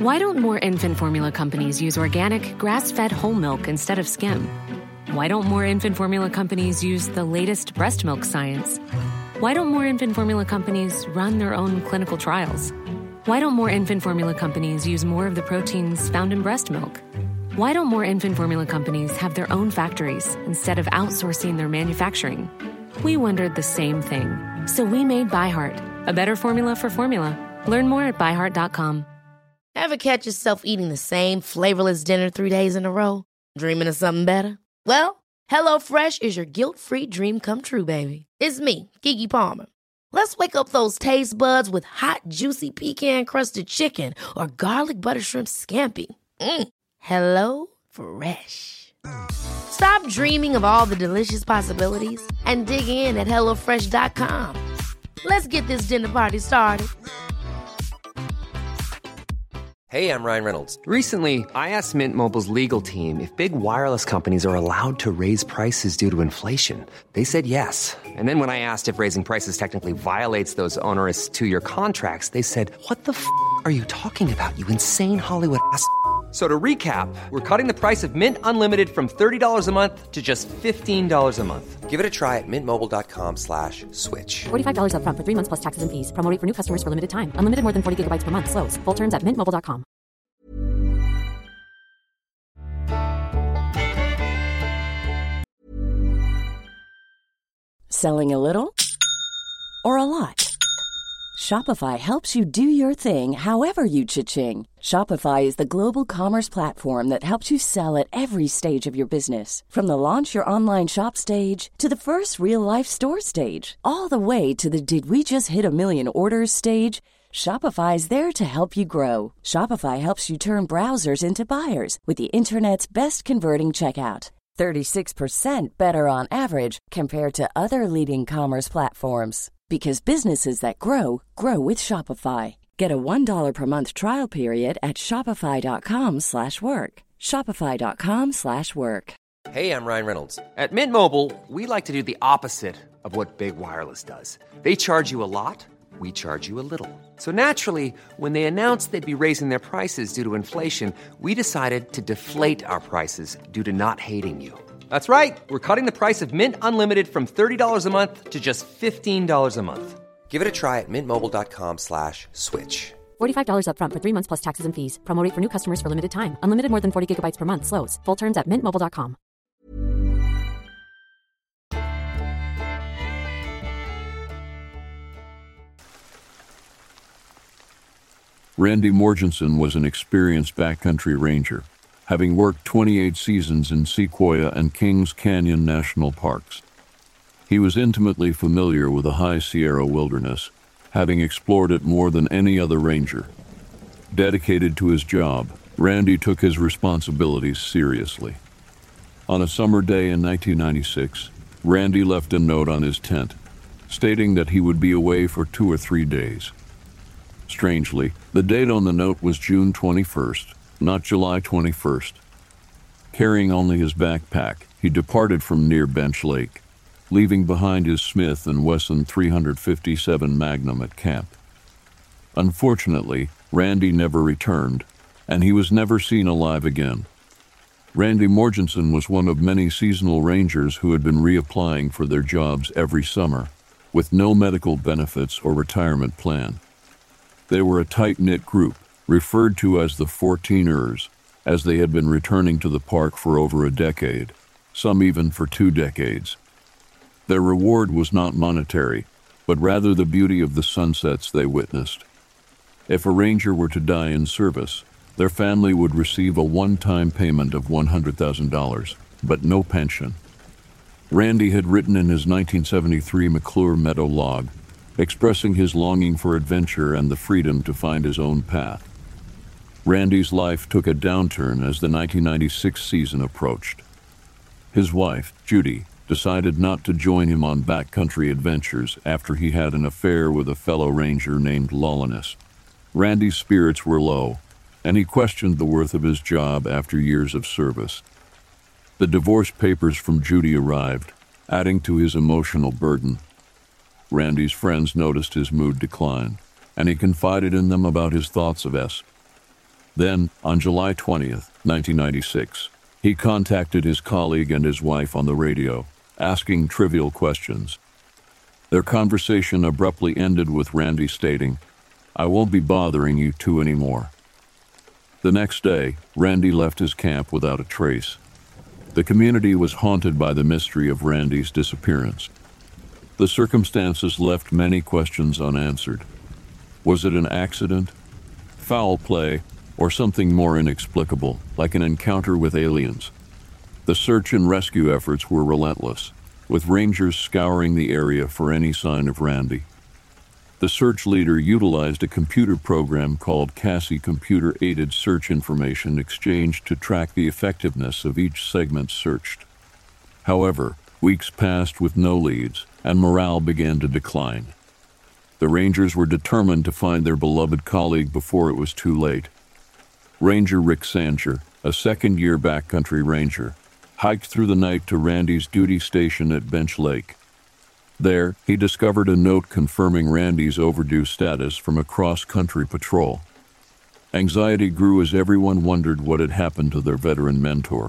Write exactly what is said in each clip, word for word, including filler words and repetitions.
Why don't more infant formula companies use organic, grass-fed whole milk instead of skim? Why don't more infant formula companies use the latest breast milk science? Why don't more infant formula companies run their own clinical trials? Why don't more infant formula companies use more of the proteins found in breast milk? Why don't more infant formula companies have their own factories instead of outsourcing their manufacturing? We wondered the same thing. So we made ByHeart, a better formula for formula. Learn more at by heart dot com. Ever catch yourself eating the same flavorless dinner three days in a row? Dreaming of something better? Well, HelloFresh is your guilt-free dream come true, baby. It's me, Keke Palmer. Let's wake up those taste buds with hot, juicy pecan-crusted chicken or garlic butter shrimp scampi. Mm. Hello Fresh. Stop dreaming of all the delicious possibilities and dig in at hello fresh dot com. Let's get this dinner party started. Hey, I'm Ryan Reynolds. Recently, I asked Mint Mobile's legal team if big wireless companies are allowed to raise prices due to inflation. They said yes. And then when I asked if raising prices technically violates those onerous two-year contracts, they said, what the f*** are you talking about, you insane Hollywood ass f- So to recap, we're cutting the price of Mint Unlimited from thirty dollars a month to just fifteen dollars a month. Give it a try at mintmobile.com slash switch. forty-five dollars up front for three months plus taxes and fees. Promo rate for new customers for limited time. Unlimited more than forty gigabytes per month. Slows full terms at mint mobile dot com. Selling a little or a lot? Shopify helps you do your thing however you cha-ching. Shopify is the global commerce platform that helps you sell at every stage of your business. From the launch your online shop stage to the first real-life store stage, all the way to the did we just hit a million orders stage. Shopify is there to help you grow. Shopify helps you turn browsers into buyers with the internet's best converting checkout. thirty-six percent better on average compared to other leading commerce platforms. Because businesses that grow, grow with Shopify. Get a one dollar per month trial period at shopify.com slash work. Shopify.com slash work. Hey, I'm Ryan Reynolds. At Mint Mobile, we like to do the opposite of what Big Wireless does. They charge you a lot, we charge you a little. So naturally, when they announced they'd be raising their prices due to inflation, we decided to deflate our prices due to not hating you. That's right. We're cutting the price of Mint Unlimited from thirty dollars a month to just fifteen dollars a month. Give it a try at mintmobile.com slash switch. forty-five dollars up front for three months plus taxes and fees. Promo rate for new customers for limited time. Unlimited more than forty gigabytes per month. Slows full terms at mint mobile dot com. Randy Morgensen was an experienced backcountry ranger, having worked twenty-eight seasons in Sequoia and Kings Canyon National Parks. He was intimately familiar with the High Sierra Wilderness, having explored it more than any other ranger. Dedicated to his job, Randy took his responsibilities seriously. On a summer day in nineteen ninety-six, Randy left a note on his tent, stating that he would be away for two or three days. Strangely, the date on the note was June twenty-first, not July twenty-first. Carrying only his backpack, he departed from near Bench Lake, leaving behind his Smith and Wesson three fifty-seven Magnum at camp. Unfortunately, Randy never returned, and he was never seen alive again. Randy Morgensen was one of many seasonal rangers who had been reapplying for their jobs every summer, with no medical benefits or retirement plan. They were a tight-knit group, referred to as the fourteeners, as they had been returning to the park for over a decade, some even for two decades. Their reward was not monetary, but rather the beauty of the sunsets they witnessed. If a ranger were to die in service, their family would receive a one-time payment of one hundred thousand dollars, but no pension. Randy had written in his nineteen seventy-three McClure Meadow log, expressing his longing for adventure and the freedom to find his own path. Randy's life took a downturn as the nineteen ninety-six season approached. His wife, Judy, decided not to join him on backcountry adventures after he had an affair with a fellow ranger named Lawless. Randy's spirits were low, and he questioned the worth of his job after years of service. The divorce papers from Judy arrived, adding to his emotional burden. Randy's friends noticed his mood decline, and he confided in them about his thoughts of S. Then, on July twentieth, nineteen ninety-six, he contacted his colleague and his wife on the radio, asking trivial questions. Their conversation abruptly ended with Randy stating, "I won't be bothering you two anymore." The next day, Randy left his camp without a trace. The community was haunted by the mystery of Randy's disappearance. The circumstances left many questions unanswered. Was it an accident, foul play, or something more inexplicable, like an encounter with aliens? The search and rescue efforts were relentless, with rangers scouring the area for any sign of Randy. The search leader utilized a computer program called Cassie Computer-Aided Search Information Exchange to track the effectiveness of each segment searched. However, weeks passed with no leads, and morale began to decline. The Rangers were determined to find their beloved colleague before it was too late. Ranger Rick Sanger, a second-year backcountry ranger, hiked through the night to Randy's duty station at Bench Lake. There, he discovered a note confirming Randy's overdue status from a cross-country patrol. Anxiety grew as everyone wondered what had happened to their veteran mentor.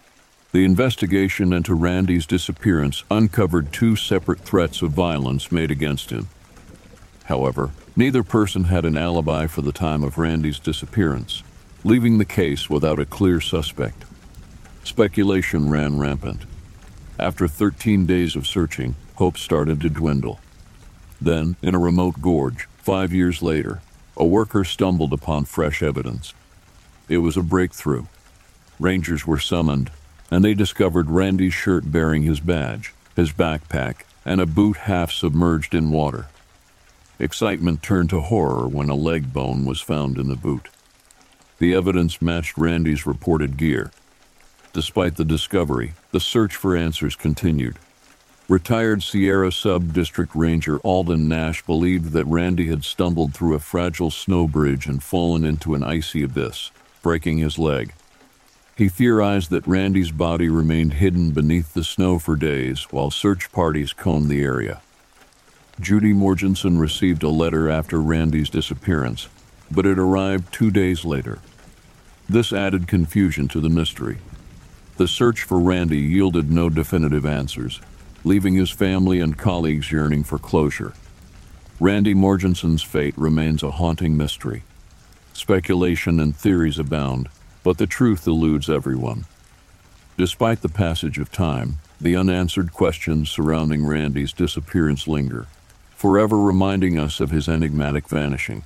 The investigation into Randy's disappearance uncovered two separate threats of violence made against him. However, neither person had an alibi for the time of Randy's disappearance, leaving the case without a clear suspect. Speculation ran rampant. After thirteen days of searching, hope started to dwindle. Then, in a remote gorge, five years later, a worker stumbled upon fresh evidence. It was a breakthrough. Rangers were summoned, and they discovered Randy's shirt bearing his badge, his backpack, and a boot half submerged in water. Excitement turned to horror when a leg bone was found in the boot. The evidence matched Randy's reported gear. Despite the discovery, the search for answers continued. Retired Sierra Sub-District Ranger Alden Nash believed that Randy had stumbled through a fragile snow bridge and fallen into an icy abyss, breaking his leg. He theorized that Randy's body remained hidden beneath the snow for days while search parties combed the area. Judy Morgensen received a letter after Randy's disappearance, but it arrived two days later. This added confusion to the mystery. The search for Randy yielded no definitive answers, leaving his family and colleagues yearning for closure. Randy Morgensen's fate remains a haunting mystery. Speculation and theories abound, but the truth eludes everyone. Despite the passage of time, the unanswered questions surrounding Randy's disappearance linger, forever reminding us of his enigmatic vanishing.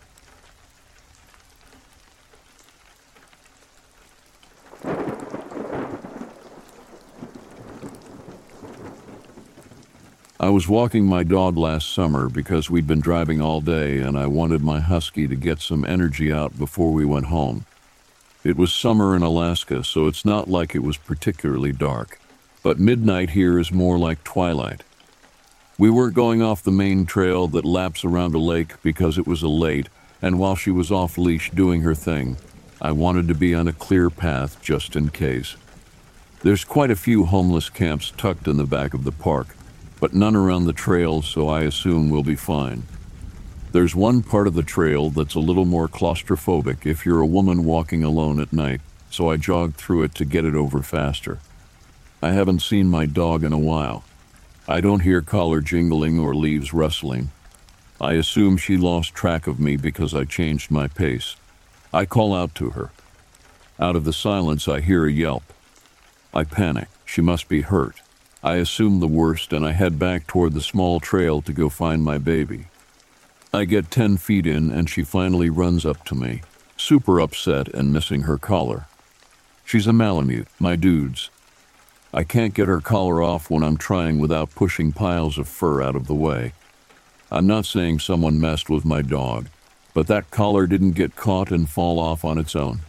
I was walking my dog last summer because we'd been driving all day and I wanted my husky to get some energy out before we went home. It was summer in Alaska, so it's not like it was particularly dark, but midnight here is more like twilight. We weren't going off the main trail that laps around a lake because it was a late, and while she was off leash doing her thing, I wanted to be on a clear path just in case. There's quite a few homeless camps tucked in the back of the park, but none around the trail, so I assume we'll be fine. There's one part of the trail that's a little more claustrophobic if you're a woman walking alone at night, so I jogged through it to get it over faster. I haven't seen my dog in a while. I don't hear collar jingling or leaves rustling. I assume she lost track of me because I changed my pace. I call out to her. Out of the silence, I hear a yelp. I panic. She must be hurt. I assume the worst, and I head back toward the small trail to go find my baby. I get ten feet in, and she finally runs up to me, super upset and missing her collar. She's a Malamute, my dude's. I can't get her collar off when I'm trying without pushing piles of fur out of the way. I'm not saying someone messed with my dog, but that collar didn't get caught and fall off on its own.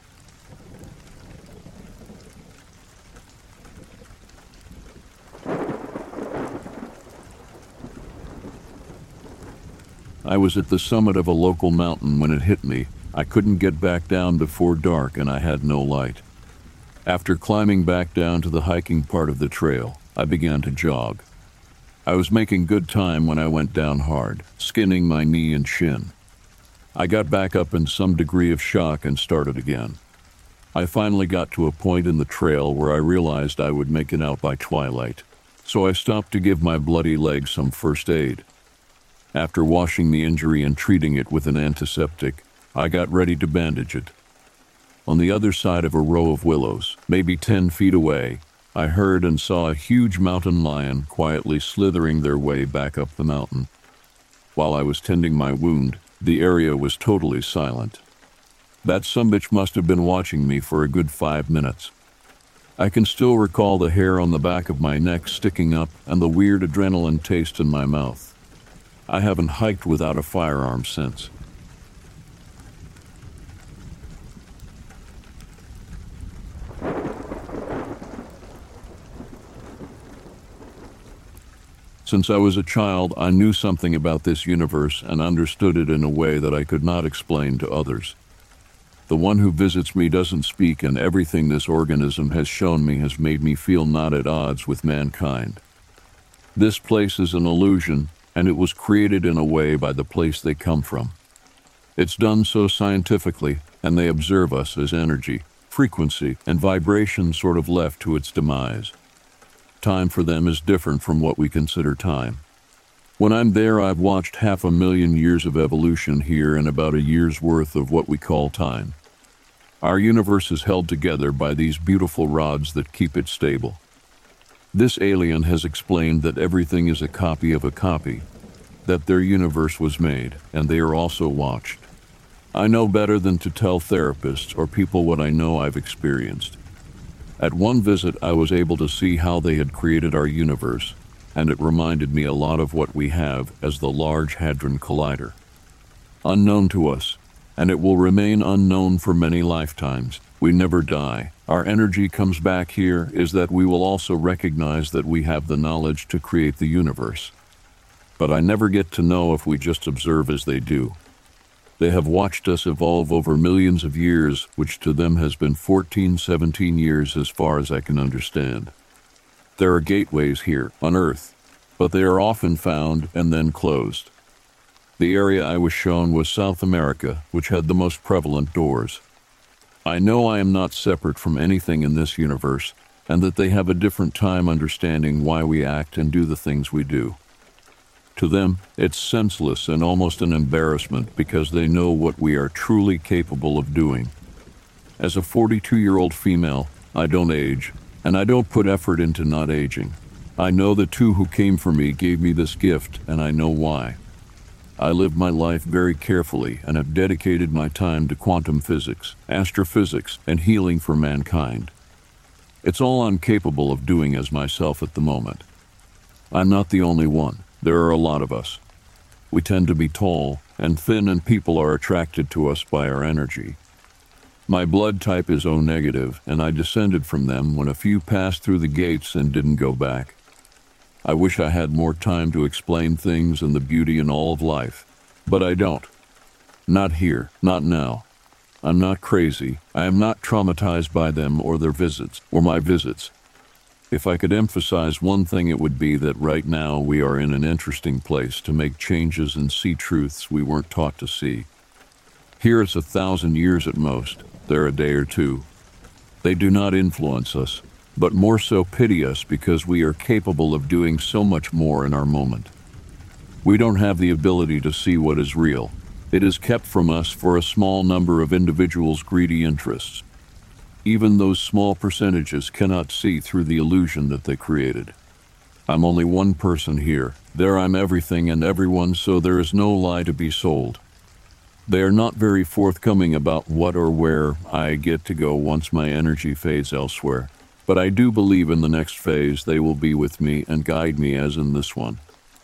I was at the summit of a local mountain when it hit me. I couldn't get back down before dark and I had no light. After climbing back down to the hiking part of the trail, I began to jog. I was making good time when I went down hard, skinning my knee and shin. I got back up in some degree of shock and started again. I finally got to a point in the trail where I realized I would make it out by twilight, so I stopped to give my bloody leg some first aid. After washing the injury and treating it with an antiseptic, I got ready to bandage it. On the other side of a row of willows, maybe ten feet away, I heard and saw a huge mountain lion quietly slithering their way back up the mountain. While I was tending my wound, the area was totally silent. That sumbitch must have been watching me for a good five minutes. I can still recall the hair on the back of my neck sticking up and the weird adrenaline taste in my mouth. I haven't hiked without a firearm since. Since I was a child, I knew something about this universe and understood it in a way that I could not explain to others. The one who visits me doesn't speak, and everything this organism has shown me has made me feel not at odds with mankind. This place is an illusion, and it was created in a way by the place they come from. It's done so scientifically, and they observe us as energy, frequency, and vibration sort of left to its demise. Time for them is different from what we consider time. When I'm there, I've watched half a million years of evolution here and about a year's worth of what we call time. Our universe is held together by these beautiful rods that keep it stable. This alien has explained that everything is a copy of a copy, that their universe was made, and they are also watched. I know better than to tell therapists or people what I know I've experienced. At one visit, I was able to see how they had created our universe, and it reminded me a lot of what we have as the Large Hadron Collider. Unknown to us, and it will remain unknown for many lifetimes. We never die. Our energy comes back here is that we will also recognize that we have the knowledge to create the universe. But I never get to know if we just observe as they do. They have watched us evolve over millions of years, which to them has been fourteen, seventeen years as far as I can understand. There are gateways here on Earth, but they are often found and then closed. The area I was shown was South America, which had the most prevalent doors. I know I am not separate from anything in this universe, and that they have a different time understanding why we act and do the things we do. To them, it's senseless and almost an embarrassment because they know what we are truly capable of doing. As a forty-two-year-old female, I don't age, and I don't put effort into not aging. I know the two who came for me gave me this gift, and I know why. I live my life very carefully and have dedicated my time to quantum physics, astrophysics, and healing for mankind. It's all I'm capable of doing as myself at the moment. I'm not the only one. There are a lot of us. We tend to be tall and thin, and people are attracted to us by our energy. My blood type is O negative, and I descended from them when a few passed through the gates and didn't go back. I wish I had more time to explain things and the beauty in all of life, but I don't. Not here, not now. I'm not crazy. I am not traumatized by them or their visits, or my visits. If I could emphasize one thing, it would be that right now we are in an interesting place to make changes and see truths we weren't taught to see. Here it's a thousand years at most, there a day or two. They do not influence us, but more so pity us because we are capable of doing so much more in our moment. We don't have the ability to see what is real. It is kept from us for a small number of individuals' greedy interests. Even those small percentages cannot see through the illusion that they created. I'm only one person here. There I'm everything and everyone, so there is no lie to be sold. They are not very forthcoming about what or where I get to go once my energy fades elsewhere. But I do believe in the next phase they will be with me and guide me as in this one.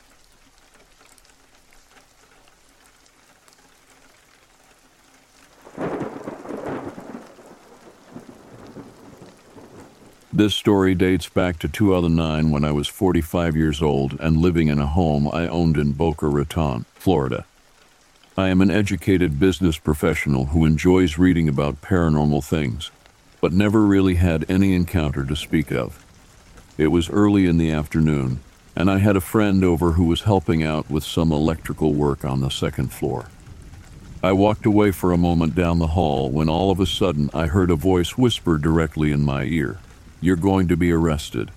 This story dates back to two thousand nine when I was forty-five years old and living in a home I owned in Boca Raton, Florida. I am an educated business professional who enjoys reading about paranormal things, but never really had any encounter to speak of. It was early in the afternoon, and I had a friend over who was helping out with some electrical work on the second floor. I walked away for a moment down the hall when all of a sudden I heard a voice whisper directly in my ear, "You're going to be arrested."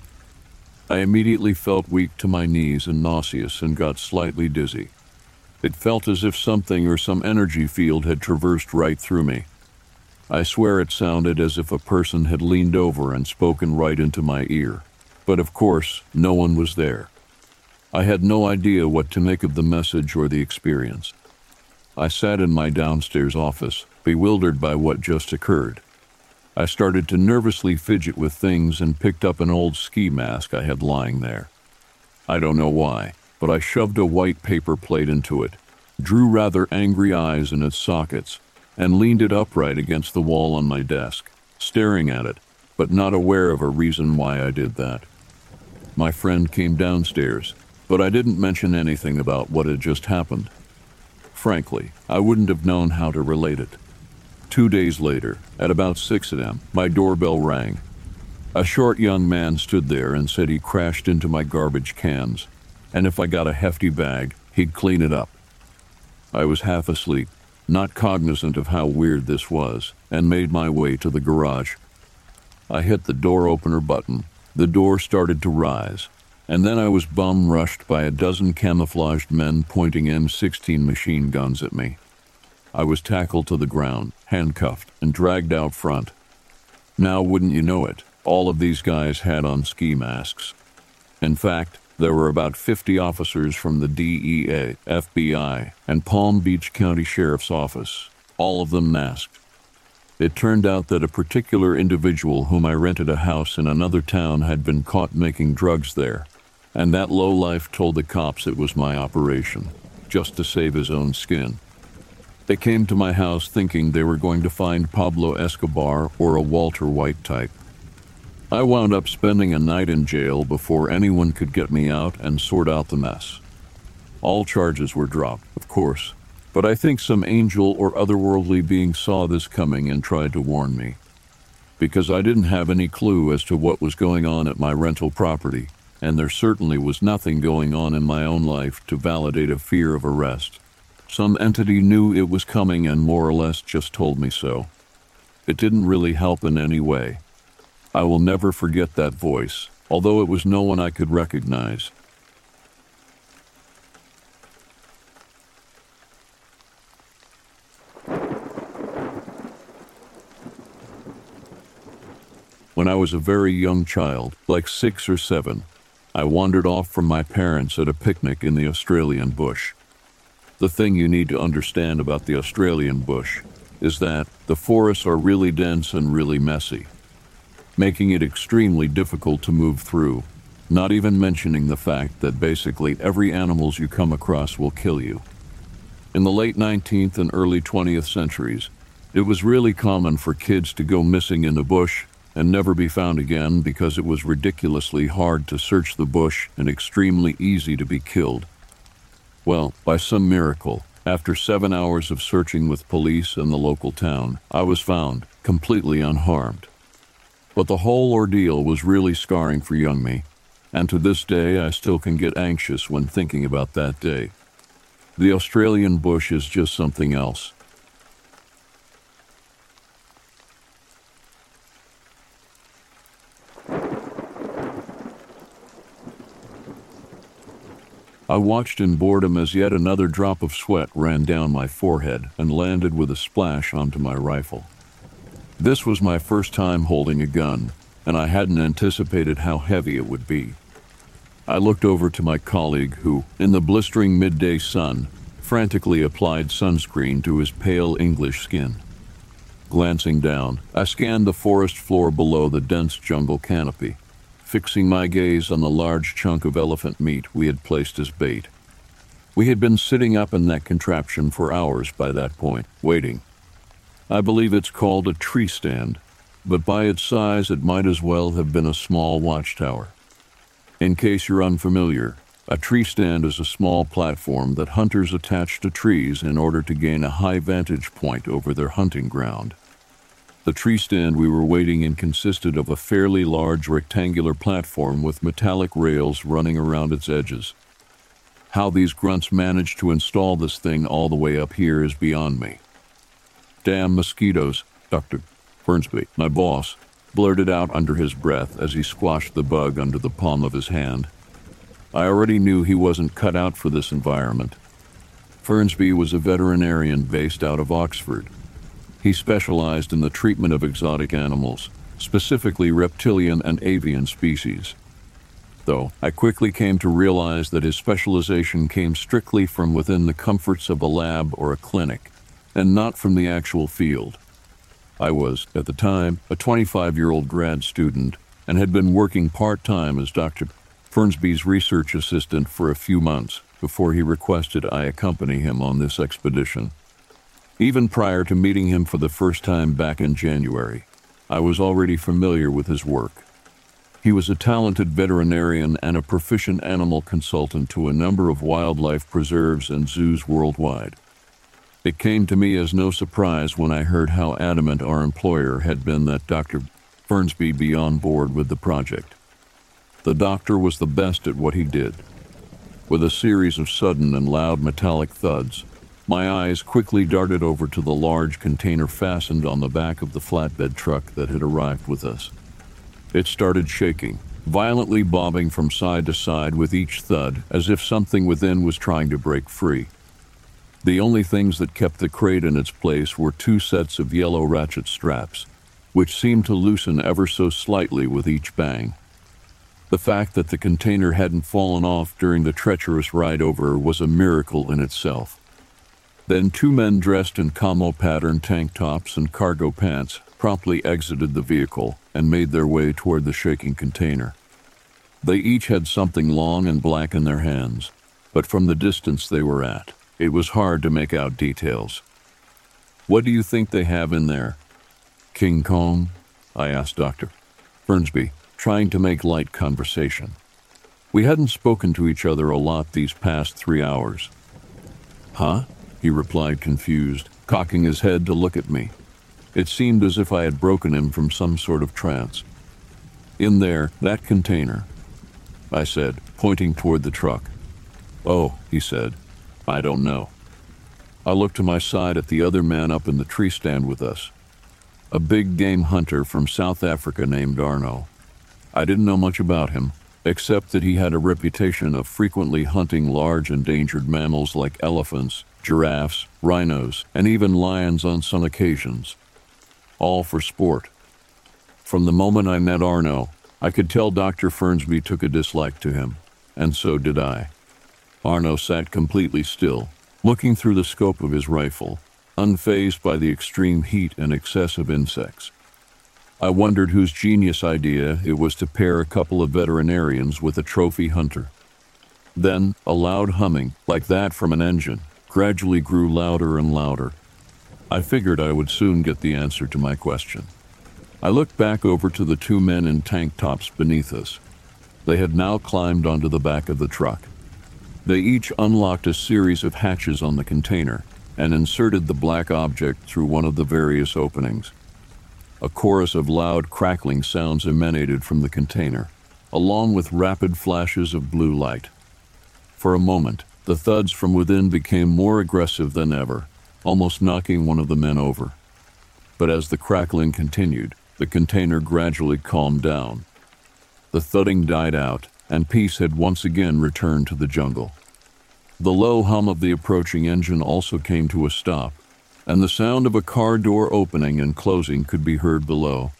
I immediately felt weak to my knees and nauseous and got slightly dizzy. It felt as if something or some energy field had traversed right through me. I swear it sounded as if a person had leaned over and spoken right into my ear. But of course, no one was there. I had no idea what to make of the message or the experience. I sat in my downstairs office, bewildered by what just occurred. I started to nervously fidget with things and picked up an old ski mask I had lying there. I don't know why, but I shoved a white paper plate into it, drew rather angry eyes in its sockets, and leaned it upright against the wall on my desk, staring at it, but not aware of a reason why I did that. My friend came downstairs, but I didn't mention anything about what had just happened. Frankly, I wouldn't have known how to relate it. Two days later, at about six a m, my doorbell rang. A short young man stood there and said he crashed into my garbage cans, and if I got a hefty bag, he'd clean it up. I was half asleep, not cognizant of how weird this was, and made my way to the garage. I hit the door opener button, the door started to rise, and then I was bum-rushed by a dozen camouflaged men pointing M sixteen machine guns at me. I was tackled to the ground, handcuffed, and dragged out front. Now, wouldn't you know it, all of these guys had on ski masks. In fact, there were about fifty officers from the D E A, F B I, and Palm Beach County Sheriff's Office, all of them masked. It turned out that a particular individual whom I rented a house in another town had been caught making drugs there, and that lowlife told the cops it was my operation, just to save his own skin. They came to my house thinking they were going to find Pablo Escobar or a Walter White type. I wound up spending a night in jail before anyone could get me out and sort out the mess. All charges were dropped, of course, but I think some angel or otherworldly being saw this coming and tried to warn me. Because I didn't have any clue as to what was going on at my rental property, and there certainly was nothing going on in my own life to validate a fear of arrest. Some entity knew it was coming and more or less just told me so. It didn't really help in any way. I will never forget that voice, although it was no one I could recognize. When I was a very young child, like six or seven, I wandered off from my parents at a picnic in the Australian bush. The thing you need to understand about the Australian bush is that the forests are really dense and really messy, making it extremely difficult to move through, not even mentioning the fact that basically every animal you come across will kill you. In the late nineteenth and early twentieth centuries, it was really common for kids to go missing in the bush and never be found again because it was ridiculously hard to search the bush and extremely easy to be killed. Well, by some miracle, after seven hours of searching with police and the local town, I was found, completely unharmed. But the whole ordeal was really scarring for young me, and to this day I still can get anxious when thinking about that day. The Australian bush is just something else. I watched in boredom as yet another drop of sweat ran down my forehead and landed with a splash onto my rifle. This was my first time holding a gun, and I hadn't anticipated how heavy it would be. I looked over to my colleague who, in the blistering midday sun, frantically applied sunscreen to his pale English skin. Glancing down, I scanned the forest floor below the dense jungle canopy, fixing my gaze on the large chunk of elephant meat we had placed as bait. We had been sitting up in that contraption for hours by that point, waiting. I believe it's called a tree stand, but by its size it might as well have been a small watchtower. In case you're unfamiliar, a tree stand is a small platform that hunters attach to trees in order to gain a high vantage point over their hunting ground. The tree stand we were waiting in consisted of a fairly large rectangular platform with metallic rails running around its edges. How these grunts managed to install this thing all the way up here is beyond me. Damn mosquitoes, Doctor Fernsby, my boss, blurted out under his breath as he squashed the bug under the palm of his hand. I already knew he wasn't cut out for this environment. Fernsby was a veterinarian based out of Oxford. He specialized in the treatment of exotic animals, specifically reptilian and avian species. Though I quickly came to realize that his specialization came strictly from within the comforts of a lab or a clinic, and not from the actual field. I was, at the time, a twenty-five-year-old grad student and had been working part-time as Doctor Fernsby's research assistant for a few months before he requested I accompany him on this expedition. Even prior to meeting him for the first time back in January, I was already familiar with his work. He was a talented veterinarian and a proficient animal consultant to a number of wildlife preserves and zoos worldwide. It came to me as no surprise when I heard how adamant our employer had been that Doctor Fernsby be on board with the project. The doctor was the best at what he did. With a series of sudden and loud metallic thuds, my eyes quickly darted over to the large container fastened on the back of the flatbed truck that had arrived with us. It started shaking, violently bobbing from side to side with each thud, as if something within was trying to break free. The only things that kept the crate in its place were two sets of yellow ratchet straps, which seemed to loosen ever so slightly with each bang. The fact that the container hadn't fallen off during the treacherous ride over was a miracle in itself. Then two men dressed in camo-patterned tank tops and cargo pants promptly exited the vehicle and made their way toward the shaking container. They each had something long and black in their hands, but from the distance they were at, it was hard to make out details. "What do you think they have in there?" "King Kong?" I asked Doctor Fernsby, trying to make light conversation. We hadn't spoken to each other a lot these past three hours. "Huh?" he replied, confused, cocking his head to look at me. It seemed as if I had broken him from some sort of trance. "In there, that container," I said, pointing toward the truck. "Oh," he said, "I don't know." I looked to my side at the other man up in the tree stand with us, a big game hunter from South Africa named Arno. I didn't know much about him, except that he had a reputation of frequently hunting large endangered mammals like elephants, giraffes, rhinos, and even lions on some occasions. All for sport. From the moment I met Arno, I could tell Doctor Fernsby took a dislike to him, and so did I. Arno sat completely still, looking through the scope of his rifle, unfazed by the extreme heat and excessive insects. I wondered whose genius idea it was to pair a couple of veterinarians with a trophy hunter. Then, a loud humming, like that from an engine, gradually grew louder and louder. I figured I would soon get the answer to my question. I looked back over to the two men in tank tops beneath us. They had now climbed onto the back of the truck. They each unlocked a series of hatches on the container and inserted the black object through one of the various openings. A chorus of loud crackling sounds emanated from the container, along with rapid flashes of blue light. For a moment, the thuds from within became more aggressive than ever, almost knocking one of the men over. But as the crackling continued, the container gradually calmed down. The thudding died out, and peace had once again returned to the jungle. The low hum of the approaching engine also came to a stop, and the sound of a car door opening and closing could be heard below.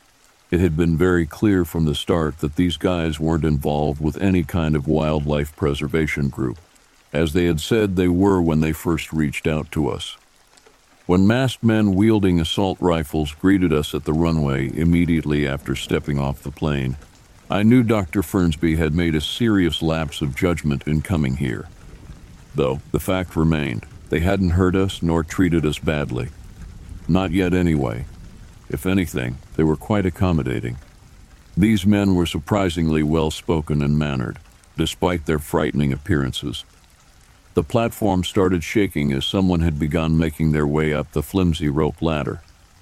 It had been very clear from the start that these guys weren't involved with any kind of wildlife preservation group, as they had said they were when they first reached out to us. When masked men wielding assault rifles greeted us at the runway immediately after stepping off the plane, I knew Doctor Fernsby had made a serious lapse of judgment in coming here. Though, the fact remained, they hadn't hurt us nor treated us badly. Not yet anyway. If anything, they were quite accommodating. These men were surprisingly well-spoken and mannered, despite their frightening appearances. The platform started shaking as someone had begun making their way up the flimsy rope ladder.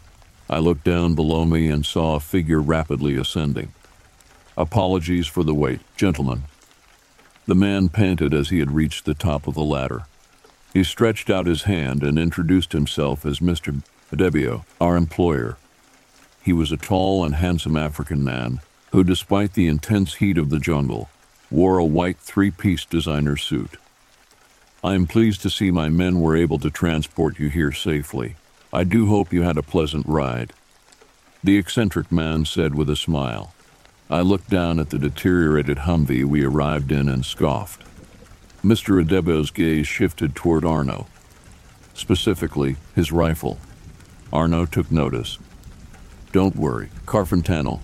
I looked down below me and saw a figure rapidly ascending. "Apologies for the wait, gentlemen." The man panted as he had reached the top of the ladder. He stretched out his hand and introduced himself as Mister Adebio, our employer. He was a tall and handsome African man who, despite the intense heat of the jungle, wore a white three-piece designer suit. I am pleased to see my men were able to transport you here safely. I do hope you had a pleasant ride, the eccentric man said with a smile. I looked down at the deteriorated Humvee we arrived in and scoffed. Mister Adebio's gaze shifted toward Arno, specifically his rifle. Arno took notice. Don't worry, Carfentano,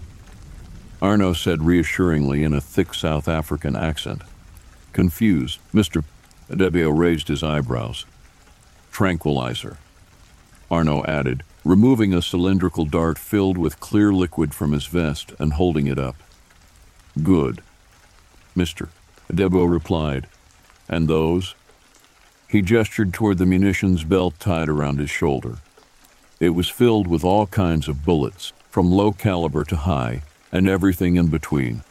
Arno said reassuringly in a thick South African accent. Confused, Mister Adebio raised his eyebrows. Tranquilizer, Arno added, removing a cylindrical dart filled with clear liquid from his vest and holding it up. Good, Mister Adebio replied. And those? He gestured toward the munitions belt tied around his shoulder. It was filled with all kinds of bullets, from low caliber to high, and everything in between.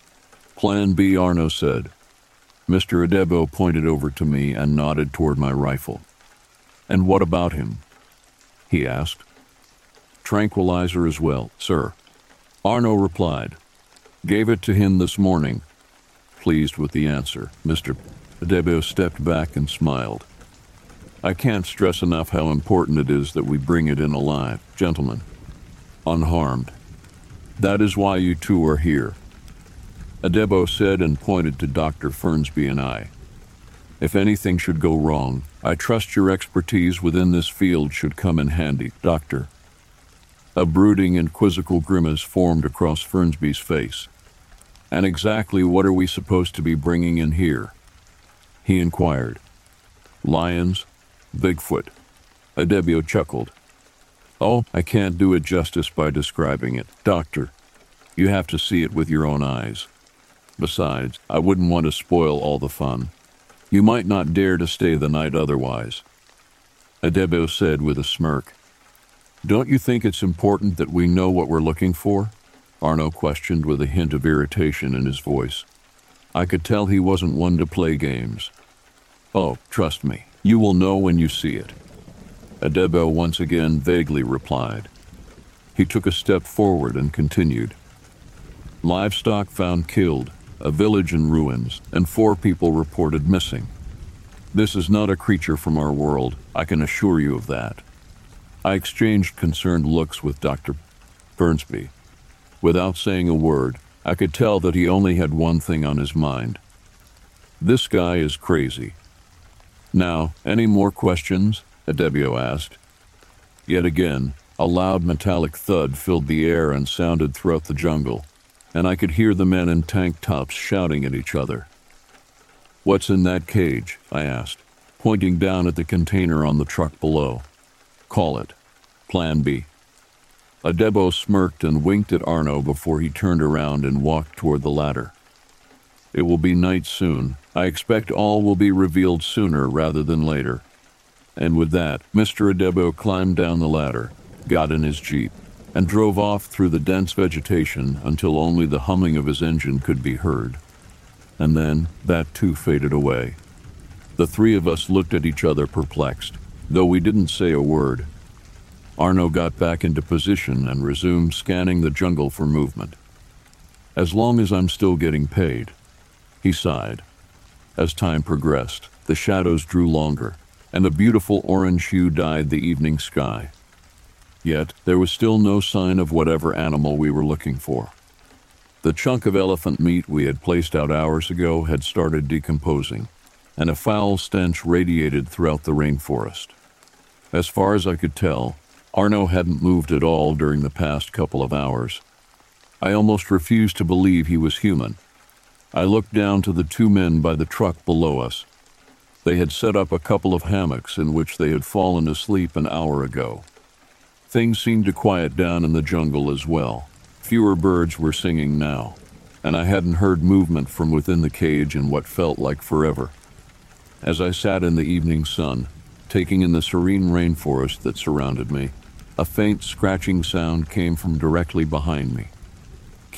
Plan B, Arno said. Mister Adebio pointed over to me and nodded toward my rifle. And what about him? He asked. Tranquilizer as well, sir, Arno replied. Gave it to him this morning. Pleased with the answer, Mister Adebio stepped back and smiled. I can't stress enough how important it is that we bring it in alive, gentlemen, unharmed. That is why you two are here, Adebio said and pointed to Doctor Fernsby and I. If anything should go wrong, I trust your expertise within this field should come in handy, Doctor. A brooding and quizzical grimace formed across Fernsby's face. And exactly what are we supposed to be bringing in here? He inquired. Lions? Bigfoot? Adebio chuckled. Oh, I can't do it justice by describing it, Doctor. You have to see it with your own eyes. Besides, I wouldn't want to spoil all the fun. You might not dare to stay the night otherwise, Adebio said with a smirk. Don't you think it's important that we know what we're looking for? Arno questioned with a hint of irritation in his voice. I could tell he wasn't one to play games. Oh, trust me, you will know when you see it, Adebio once again vaguely replied. He took a step forward and continued. Livestock found killed, a village in ruins, and four people reported missing. This is not a creature from our world, I can assure you of that. I exchanged concerned looks with Doctor Fernsby. Without saying a word, I could tell that he only had one thing on his mind. This guy is crazy. Now, any more questions? Adebio asked. Yet again, a loud metallic thud filled the air and sounded throughout the jungle, and I could hear the men in tank tops shouting at each other. What's in that cage? I asked, pointing down at the container on the truck below. Call it. Plan B. Adebio smirked and winked at Arno before he turned around and walked toward the ladder. It will be night soon. I expect all will be revealed sooner rather than later. And with that, Mister Adebio climbed down the ladder, got in his jeep, and drove off through the dense vegetation until only the humming of his engine could be heard. And then, that too faded away. The three of us looked at each other perplexed, though we didn't say a word. Arno got back into position and resumed scanning the jungle for movement. As long as I'm still getting paid, he sighed. As time progressed, the shadows drew longer, and a beautiful orange hue dyed the evening sky. Yet, there was still no sign of whatever animal we were looking for. The chunk of elephant meat we had placed out hours ago had started decomposing, and a foul stench radiated throughout the rainforest. As far as I could tell, Arno hadn't moved at all during the past couple of hours. I almost refused to believe he was human. I looked down to the two men by the truck below us. They had set up a couple of hammocks in which they had fallen asleep an hour ago. Things seemed to quiet down in the jungle as well. Fewer birds were singing now, and I hadn't heard movement from within the cage in what felt like forever. As I sat in the evening sun, taking in the serene rainforest that surrounded me, a faint scratching sound came from directly behind me.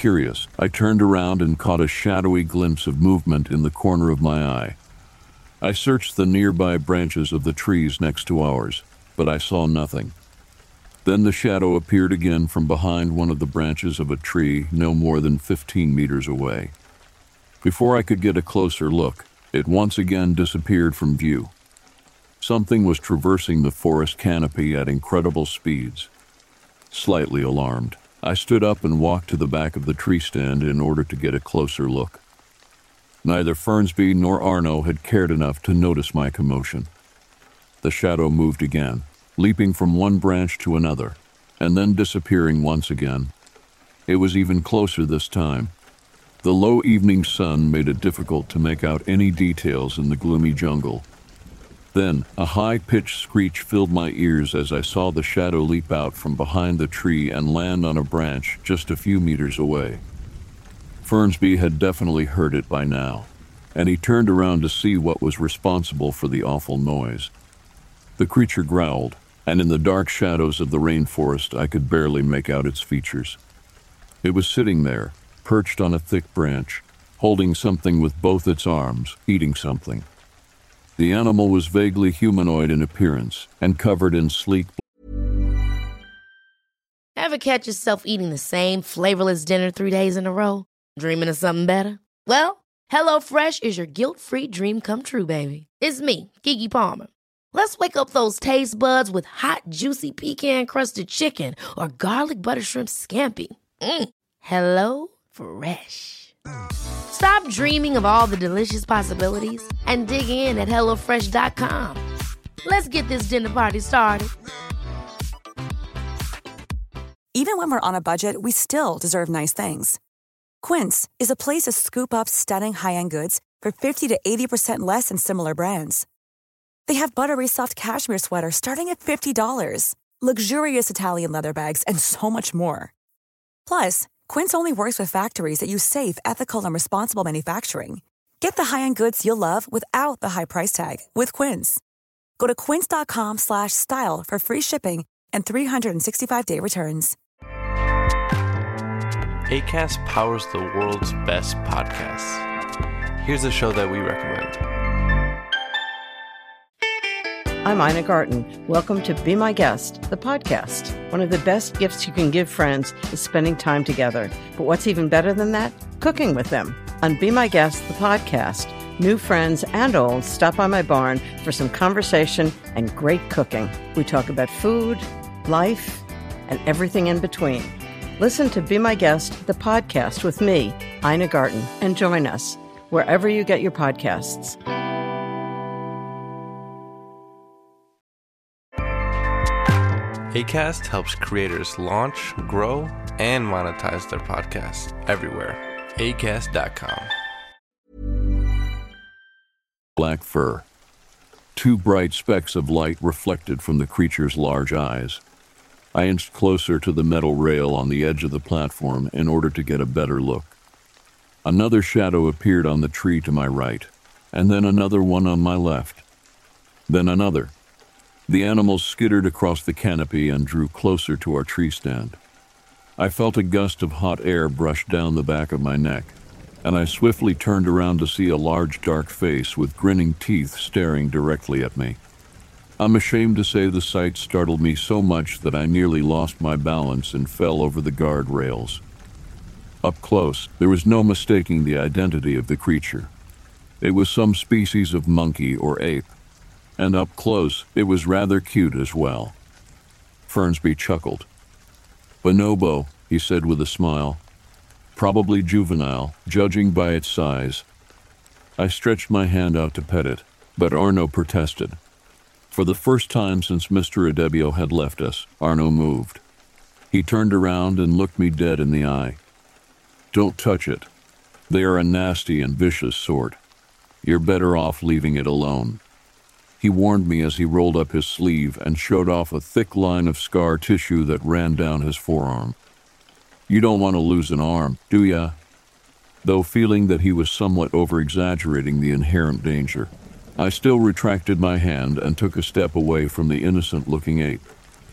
curious, I turned around and caught a shadowy glimpse of movement in the corner of my eye. I searched the nearby branches of the trees next to ours, but I saw nothing. Then the shadow appeared again from behind one of the branches of a tree no more than fifteen meters away. Before I could get a closer look, it once again disappeared from view. Something was traversing the forest canopy at incredible speeds. Slightly alarmed, I stood up and walked to the back of the tree stand in order to get a closer look. Neither Fernsby nor Arno had cared enough to notice my commotion. The shadow moved again, leaping from one branch to another, and then disappearing once again. It was even closer this time. The low evening sun made it difficult to make out any details in the gloomy jungle. Then, a high-pitched screech filled my ears as I saw the shadow leap out from behind the tree and land on a branch just a few meters away. Fernsby had definitely heard it by now, and he turned around to see what was responsible for the awful noise. The creature growled, and in the dark shadows of the rainforest I could barely make out its features. It was sitting there, perched on a thick branch, holding something with both its arms, eating something. The animal was vaguely humanoid in appearance and covered in sleek. Ever catch yourself eating the same flavorless dinner three days in a row? Dreaming of something better? Well, HelloFresh is your guilt-free dream come true, baby. It's me, Keke Palmer. Let's wake up those taste buds with hot, juicy pecan-crusted chicken or garlic butter shrimp scampi. Mm. Hello Fresh. Stop dreaming of all the delicious possibilities and dig in at hello fresh dot com. Let's get this dinner party started. Even when we're on a budget, we still deserve nice things. Quince is a place to scoop up stunning high-end goods for fifty to eighty percent less than similar brands. They have buttery soft cashmere sweaters starting at fifty dollars, luxurious Italian leather bags, and so much more. Plus, Quince only works with factories that use safe, ethical, and responsible manufacturing. Get the high-end goods you'll love without the high price tag with Quince. Go to quince.com slash style for free shipping and three sixty-five day returns. Acast powers the world's best podcasts. Here's a show that we recommend. I'm Ina Garten. Welcome to Be My Guest, the podcast. One of the best gifts you can give friends is spending time together. But what's even better than that? Cooking with them. On Be My Guest, the podcast, new friends and old stop by my barn for some conversation and great cooking. We talk about food, life, and everything in between. Listen to Be My Guest, the podcast with me, Ina Garten, and join us wherever you get your podcasts. Acast helps creators launch, grow, and monetize their podcasts everywhere. acast dot com. Black fur. Two bright specks of light reflected from the creature's large eyes. I inched closer to the metal rail on the edge of the platform in order to get a better look. Another shadow appeared on the tree to my right, and then another one on my left. Then another. The animal skittered across the canopy and drew closer to our tree stand. I felt a gust of hot air brush down the back of my neck, and I swiftly turned around to see a large dark face with grinning teeth staring directly at me. I'm ashamed to say the sight startled me so much that I nearly lost my balance and fell over the guard rails. Up close, there was no mistaking the identity of the creature. It was some species of monkey or ape. And up close, it was rather cute as well. Fernsby chuckled. "Bonobo," he said with a smile. "Probably juvenile, judging by its size." I stretched my hand out to pet it, but Arno protested. For the first time since Mister Adebio had left us, Arno moved. He turned around and looked me dead in the eye. "Don't touch it. They are a nasty and vicious sort. You're better off leaving it alone." He warned me as he rolled up his sleeve and showed off a thick line of scar tissue that ran down his forearm. "You don't want to lose an arm, do ya?" Though feeling that he was somewhat over-exaggerating the inherent danger, I still retracted my hand and took a step away from the innocent-looking ape.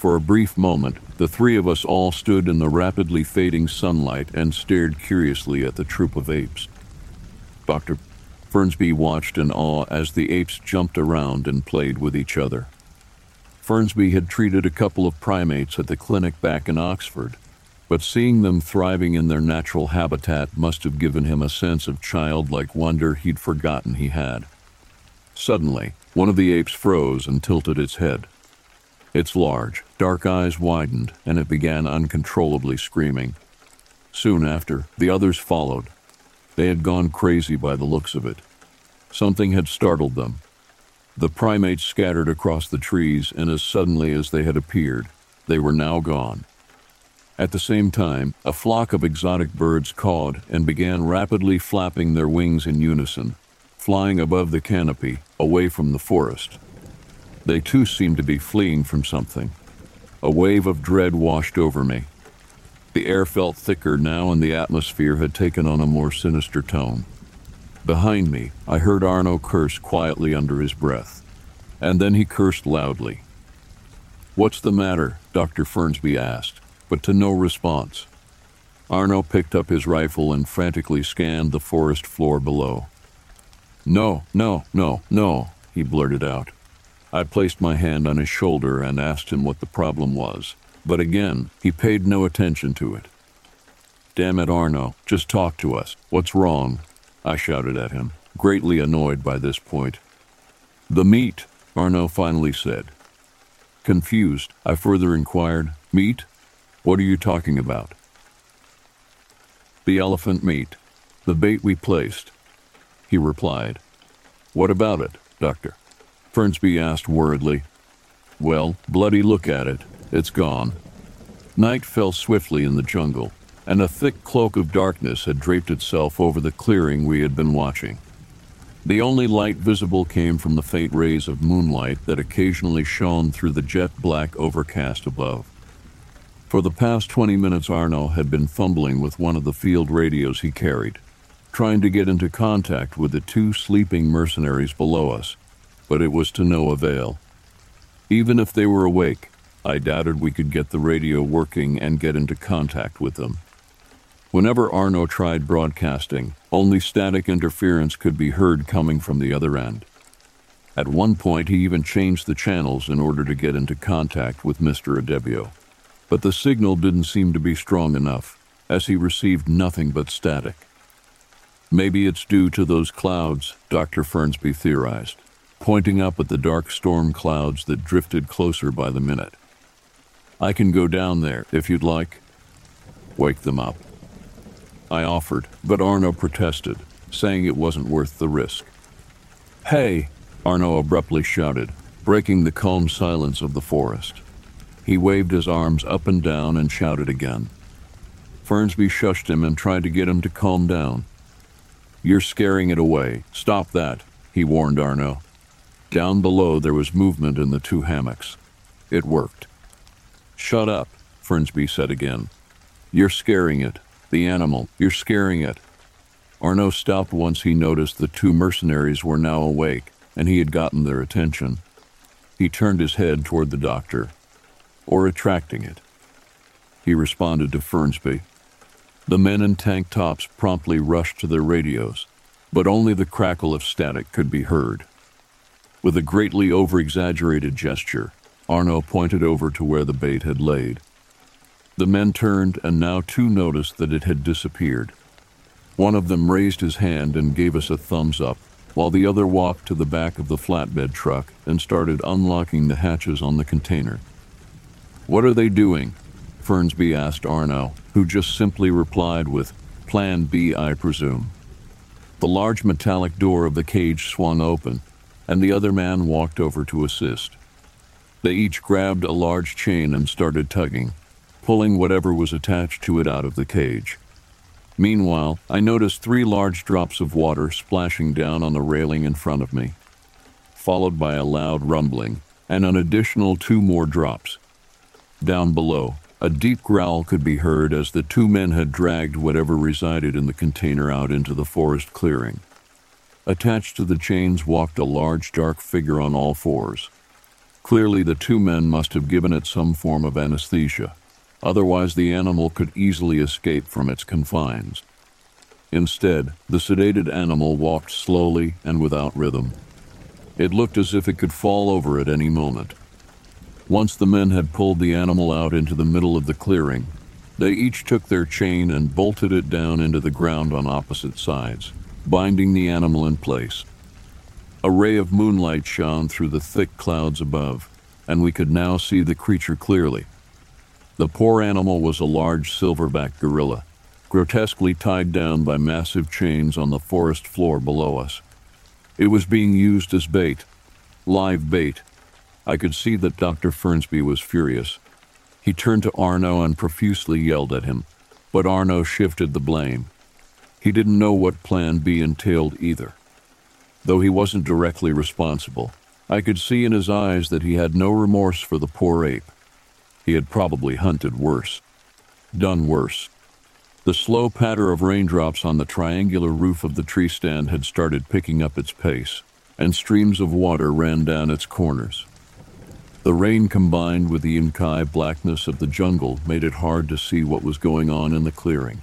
For a brief moment, the three of us all stood in the rapidly fading sunlight and stared curiously at the troop of apes. Doctor Fernsby watched in awe as the apes jumped around and played with each other. Fernsby had treated a couple of primates at the clinic back in Oxford, but seeing them thriving in their natural habitat must have given him a sense of childlike wonder he'd forgotten he had. Suddenly, one of the apes froze and tilted its head. Its large, dark eyes widened, and it began uncontrollably screaming. Soon after, the others followed. They had gone crazy by the looks of it. Something had startled them. The primates scattered across the trees, and as suddenly as they had appeared, they were now gone. At the same time, a flock of exotic birds cawed and began rapidly flapping their wings in unison, flying above the canopy, away from the forest. They too seemed to be fleeing from something. A wave of dread washed over me. The air felt thicker now, and the atmosphere had taken on a more sinister tone. Behind me, I heard Arno curse quietly under his breath, and then he cursed loudly. "What's the matter?" Doctor Fernsby asked, but to no response. Arno picked up his rifle and frantically scanned the forest floor below. "No, no, no, no," he blurted out. I placed my hand on his shoulder and asked him what the problem was, but again, he paid no attention to it. "Damn it, Arno, just talk to us. What's wrong?" I shouted at him, greatly annoyed by this point. "The meat," Arno finally said. Confused, I further inquired, "Meat? What are you talking about?" "The elephant meat, the bait we placed," he replied. "What about it, Doctor?" Fernsby asked worriedly. "Well, bloody look at it. It's gone." Night fell swiftly in the jungle, and a thick cloak of darkness had draped itself over the clearing we had been watching. The only light visible came from the faint rays of moonlight that occasionally shone through the jet-black overcast above. For the past twenty minutes, Arno had been fumbling with one of the field radios he carried, trying to get into contact with the two sleeping mercenaries below us, but it was to no avail. Even if they were awake, I doubted we could get the radio working and get into contact with them. Whenever Arno tried broadcasting, only static interference could be heard coming from the other end. At one point, he even changed the channels in order to get into contact with Mister Adebio, but the signal didn't seem to be strong enough, as he received nothing but static. "Maybe it's due to those clouds," Doctor Fernsby theorized, pointing up at the dark storm clouds that drifted closer by the minute. "I can go down there, if you'd like." "Wake them up," I offered, but Arno protested, saying it wasn't worth the risk. "Hey!" Arno abruptly shouted, breaking the calm silence of the forest. He waved his arms up and down and shouted again. Fernsby shushed him and tried to get him to calm down. "You're scaring it away. Stop that," he warned Arno. Down below, there was movement in the two hammocks. It worked. "Shut up," Fernsby said again. "You're scaring it. The animal. You're scaring it." Arno stopped once he noticed the two mercenaries were now awake, and he had gotten their attention. He turned his head toward the doctor, or attracting it. He responded to Fernsby. The men in tank tops promptly rushed to their radios, but only the crackle of static could be heard. With a greatly over-exaggerated gesture, Arno pointed over to where the bait had laid. The men turned, and now two noticed that it had disappeared. One of them raised his hand and gave us a thumbs up, while the other walked to the back of the flatbed truck and started unlocking the hatches on the container. "What are they doing?" Fernsby asked Arno, who just simply replied with, "Plan B, I presume." The large metallic door of the cage swung open, and the other man walked over to assist. They each grabbed a large chain and started tugging, pulling whatever was attached to it out of the cage. Meanwhile, I noticed three large drops of water splashing down on the railing in front of me, followed by a loud rumbling, and an additional two more drops. Down below, a deep growl could be heard as the two men had dragged whatever resided in the container out into the forest clearing. Attached to the chains walked a large, dark figure on all fours. Clearly, the two men must have given it some form of anesthesia. Otherwise, the animal could easily escape from its confines. Instead, the sedated animal walked slowly and without rhythm. It looked as if it could fall over at any moment. Once the men had pulled the animal out into the middle of the clearing, they each took their chain and bolted it down into the ground on opposite sides, binding the animal in place. A ray of moonlight shone through the thick clouds above, and we could now see the creature clearly. The poor animal was a large silverback gorilla, grotesquely tied down by massive chains on the forest floor below us. It was being used as bait, live bait. I could see that Doctor Fernsby was furious. He turned to Arno and profusely yelled at him, but Arno shifted the blame. He didn't know what Plan B entailed either. Though he wasn't directly responsible, I could see in his eyes that he had no remorse for the poor ape. He had probably hunted worse, done worse. The slow patter of raindrops on the triangular roof of the tree stand had started picking up its pace, and streams of water ran down its corners. The rain combined with the inky blackness of the jungle made it hard to see what was going on in the clearing.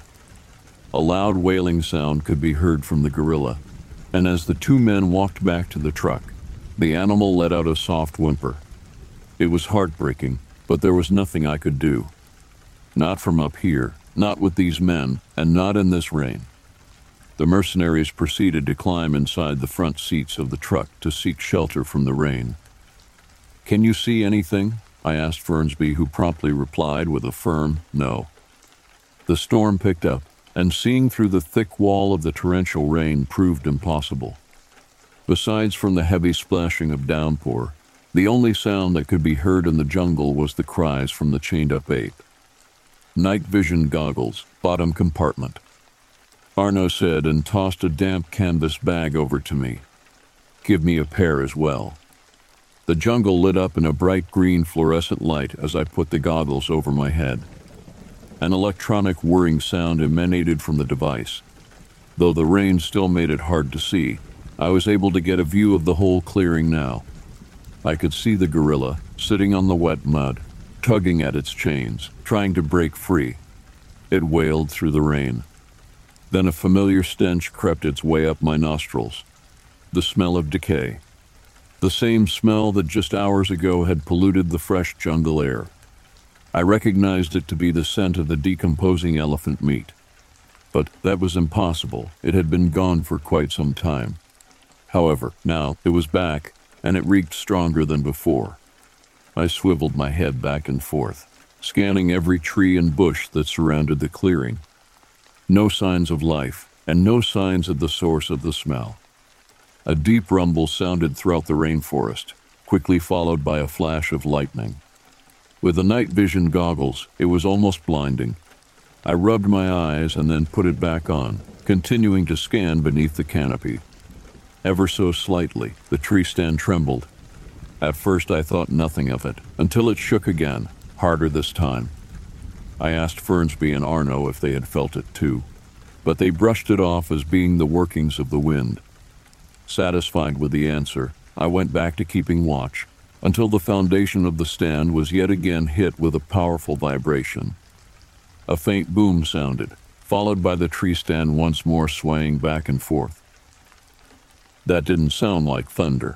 A loud wailing sound could be heard from the gorilla, and as the two men walked back to the truck, the animal let out a soft whimper. It was heartbreaking, but there was nothing I could do. Not from up here, not with these men, and not in this rain. The mercenaries proceeded to climb inside the front seats of the truck to seek shelter from the rain. "Can you see anything?" I asked Fernsby, who promptly replied with a firm no. The storm picked up, and seeing through the thick wall of the torrential rain proved impossible. Besides from the heavy splashing of downpour, the only sound that could be heard in the jungle was the cries from the chained-up ape. "Night vision goggles, bottom compartment," Arno said and tossed a damp canvas bag over to me. "Give me a pair as well." The jungle lit up in a bright green fluorescent light as I put the goggles over my head. An electronic whirring sound emanated from the device. Though the rain still made it hard to see, I was able to get a view of the whole clearing now. I could see the gorilla, sitting on the wet mud, tugging at its chains, trying to break free. It wailed through the rain. Then a familiar stench crept its way up my nostrils. The smell of decay. The same smell that just hours ago had polluted the fresh jungle air. I recognized it to be the scent of the decomposing elephant meat. But that was impossible. It had been gone for quite some time. However, now it was back, and it reeked stronger than before. I swiveled my head back and forth, scanning every tree and bush that surrounded the clearing. No signs of life, and no signs of the source of the smell. A deep rumble sounded throughout the rainforest, quickly followed by a flash of lightning. With the night vision goggles, it was almost blinding. I rubbed my eyes and then put it back on, continuing to scan beneath the canopy. Ever so slightly, the tree stand trembled. At first I thought nothing of it, until it shook again, harder this time. I asked Fernsby and Arno if they had felt it too, but they brushed it off as being the workings of the wind. Satisfied with the answer, I went back to keeping watch, until the foundation of the stand was yet again hit with a powerful vibration. A faint boom sounded, followed by the tree stand once more swaying back and forth. That didn't sound like thunder.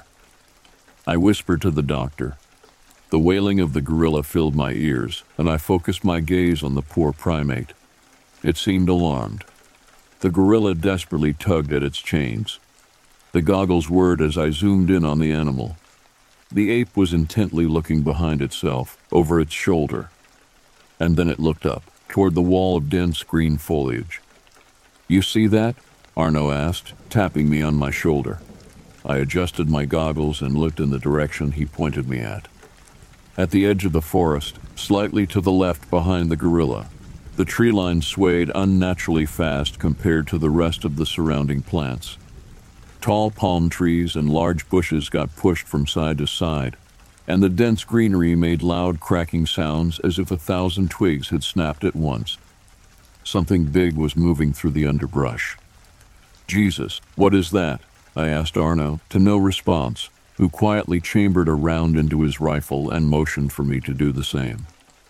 I whispered to the doctor. The wailing of the gorilla filled my ears, and I focused my gaze on the poor primate. It seemed alarmed. The gorilla desperately tugged at its chains. The goggles whirred as I zoomed in on the animal. The ape was intently looking behind itself, over its shoulder. And then it looked up, toward the wall of dense green foliage. "You see that?" Arno asked, tapping me on my shoulder. I adjusted my goggles and looked in the direction he pointed me at. At the edge of the forest, slightly to the left behind the gorilla, the tree line swayed unnaturally fast compared to the rest of the surrounding plants. Tall palm trees and large bushes got pushed from side to side, and the dense greenery made loud cracking sounds as if a thousand twigs had snapped at once. Something big was moving through the underbrush. "Jesus, what is that?" I asked Arno, to no response, who quietly chambered a round into his rifle and motioned for me to do the same.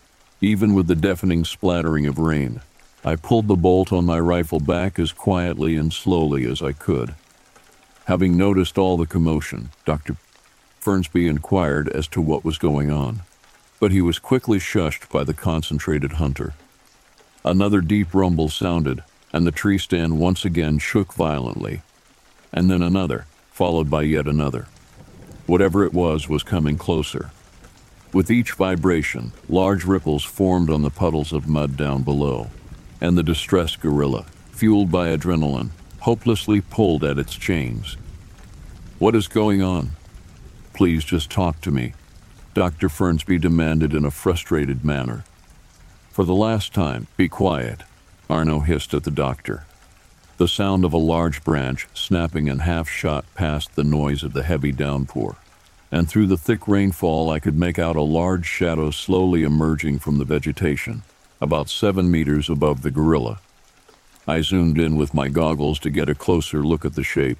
Even with the deafening splattering of rain, I pulled the bolt on my rifle back as quietly and slowly as I could. Having noticed all the commotion, Doctor Fernsby inquired as to what was going on, but he was quickly shushed by the concentrated hunter. Another deep rumble sounded, and the tree stand once again shook violently, and then another, followed by yet another. Whatever it was was coming closer. With each vibration, large ripples formed on the puddles of mud down below, and the distressed gorilla, fueled by adrenaline, hopelessly pulled at its chains. "What is going on? Please just talk to me," Doctor Fernsby demanded in a frustrated manner. "For the last time, be quiet," Arno hissed at the doctor. The sound of a large branch snapping and half shot past the noise of the heavy downpour, and through the thick rainfall I could make out a large shadow slowly emerging from the vegetation, about seven meters above the gorilla. I zoomed in with my goggles to get a closer look at the shape.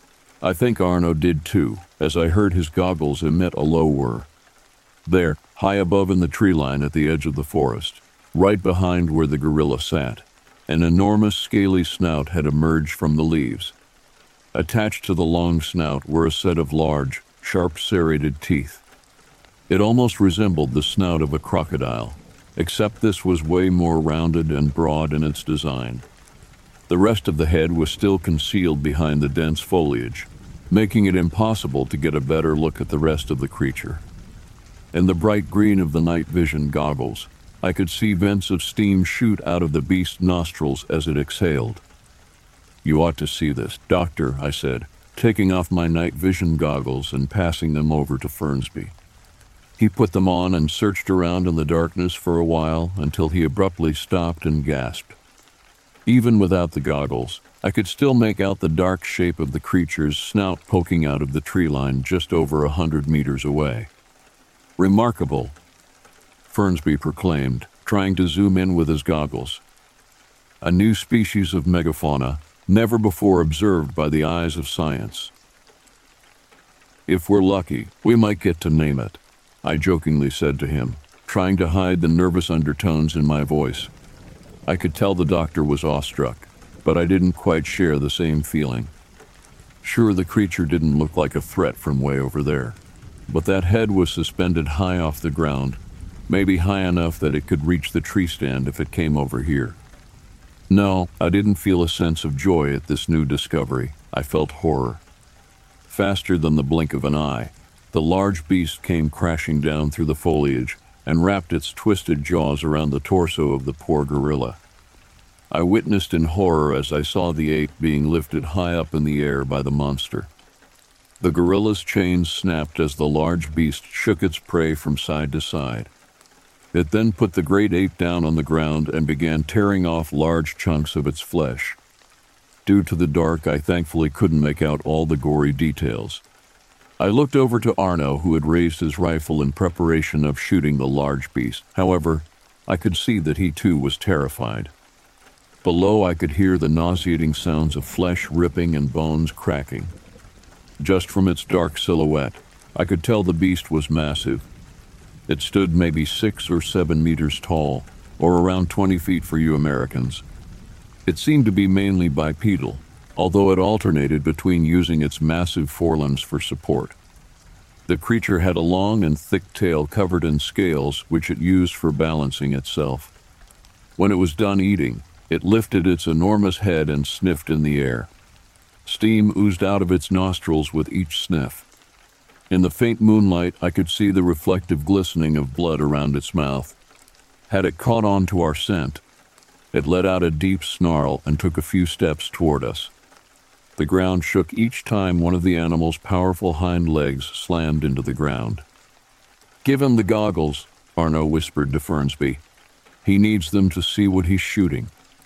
I think Arno did too, as I heard his goggles emit a low whir. There, high above in the tree line at the edge of the forest, right behind where the gorilla sat, an enormous scaly snout had emerged from the leaves. Attached to the long snout were a set of large, sharp serrated teeth. It almost resembled the snout of a crocodile, except this was way more rounded and broad in its design. The rest of the head was still concealed behind the dense foliage, making it impossible to get a better look at the rest of the creature. In the bright green of the night vision goggles, I could see vents of steam shoot out of the beast's nostrils as it exhaled. "You ought to see this, Doctor," I said, taking off my night vision goggles and passing them over to Fernsby. He put them on and searched around in the darkness for a while until he abruptly stopped and gasped. Even without the goggles, I could still make out the dark shape of the creature's snout poking out of the tree line just over a hundred meters away. "Remarkable," Fernsby proclaimed, trying to zoom in with his goggles. "A new species of megafauna, never before observed by the eyes of science. If we're lucky, we might get to name it," I jokingly said to him, trying to hide the nervous undertones in my voice. I could tell the doctor was awestruck, but I didn't quite share the same feeling. Sure, the creature didn't look like a threat from way over there, but that head was suspended high off the ground, maybe high enough that it could reach the tree stand if it came over here. No, I didn't feel a sense of joy at this new discovery. I felt horror. Faster than the blink of an eye, the large beast came crashing down through the foliage and wrapped its twisted jaws around the torso of the poor gorilla. I witnessed in horror as I saw the ape being lifted high up in the air by the monster. The gorilla's chains snapped as the large beast shook its prey from side to side. It then put the great ape down on the ground and began tearing off large chunks of its flesh. Due to the dark, I thankfully couldn't make out all the gory details. I looked over to Arno, who had raised his rifle in preparation of shooting the large beast. However, I could see that he too was terrified. Below, I could hear the nauseating sounds of flesh ripping and bones cracking. Just from its dark silhouette, I could tell the beast was massive. It stood maybe six or seven meters tall, or around twenty feet for you Americans. It seemed to be mainly bipedal, although it alternated between using its massive forelimbs for support. The creature had a long and thick tail covered in scales, which it used for balancing itself. When it was done eating, it lifted its enormous head and sniffed in the air. Steam oozed out of its nostrils with each sniff. In the faint moonlight, I could see the reflective glistening of blood around its mouth. Had it caught on to our scent, it let out a deep snarl and took a few steps toward us. The ground shook each time one of the animal's powerful hind legs slammed into the ground. "Give him the goggles," Arno whispered to Fernsby. "He needs them to see what he's shooting."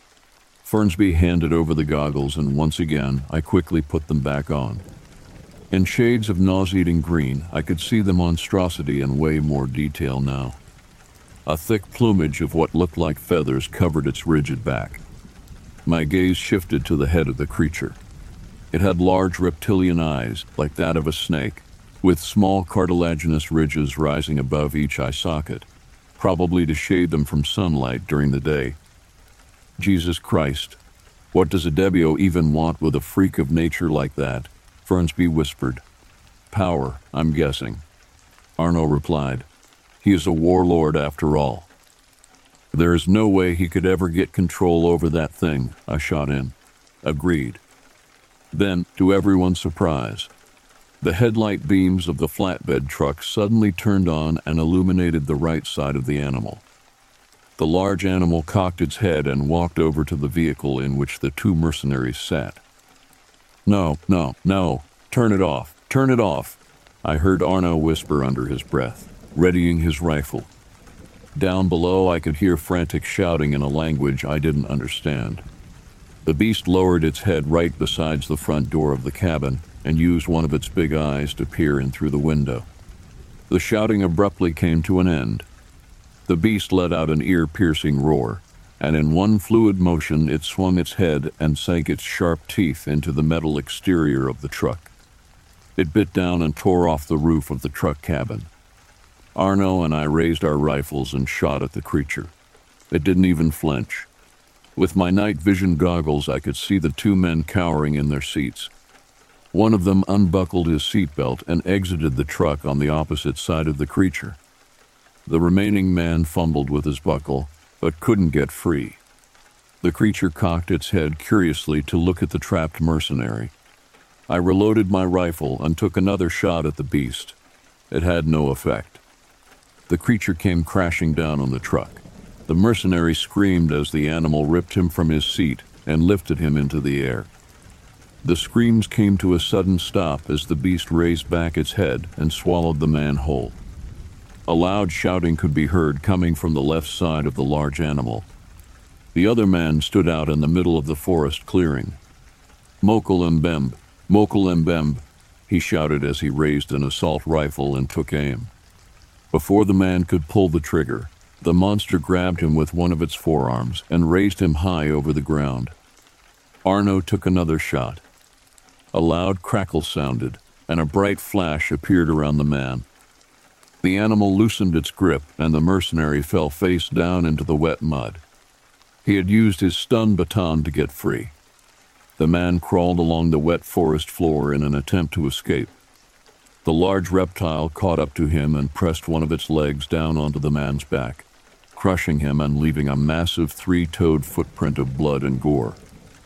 Fernsby handed over the goggles, and once again, I quickly put them back on. In shades of nauseating green, I could see the monstrosity in way more detail now. A thick plumage of what looked like feathers covered its rigid back. My gaze shifted to the head of the creature. It had large reptilian eyes, like that of a snake, with small cartilaginous ridges rising above each eye socket, probably to shade them from sunlight during the day. Jesus Christ, what does a Debbio even want with a freak of nature like that? Fernsby whispered. Power, I'm guessing. Arno replied. He is a warlord after all. There is no way he could ever get control over that thing, I shot in. Agreed. Then, to everyone's surprise, the headlight beams of the flatbed truck suddenly turned on and illuminated the right side of the animal. The large animal cocked its head and walked over to the vehicle in which the two mercenaries sat. No, no, no, turn it off, turn it off, I heard Arno whisper under his breath, readying his rifle. Down below I could hear frantic shouting in a language I didn't understand. The beast lowered its head right beside the front door of the cabin and used one of its big eyes to peer in through the window. The shouting abruptly came to an end. The beast let out an ear-piercing roar, and in one fluid motion it swung its head and sank its sharp teeth into the metal exterior of the truck. It bit down and tore off the roof of the truck cabin. Arno and I raised our rifles and shot at the creature. It didn't even flinch. With my night vision goggles, I could see the two men cowering in their seats. One of them unbuckled his seatbelt and exited the truck on the opposite side of the creature. The remaining man fumbled with his buckle, but couldn't get free. The creature cocked its head curiously to look at the trapped mercenary. I reloaded my rifle and took another shot at the beast. It had no effect. The creature came crashing down on the truck. The mercenary screamed as the animal ripped him from his seat and lifted him into the air. The screams came to a sudden stop as the beast raised back its head and swallowed the man whole. A loud shouting could be heard coming from the left side of the large animal. The other man stood out in the middle of the forest clearing. Mokul Mbembe, Mokul Mbembe, he shouted as he raised an assault rifle and took aim. Before the man could pull the trigger, the monster grabbed him with one of its forearms and raised him high over the ground. Arno took another shot. A loud crackle sounded, and a bright flash appeared around the man. The animal loosened its grip, and the mercenary fell face down into the wet mud. He had used his stun baton to get free. The man crawled along the wet forest floor in an attempt to escape. The large reptile caught up to him and pressed one of its legs down onto the man's back, crushing him and leaving a massive three-toed footprint of blood and gore.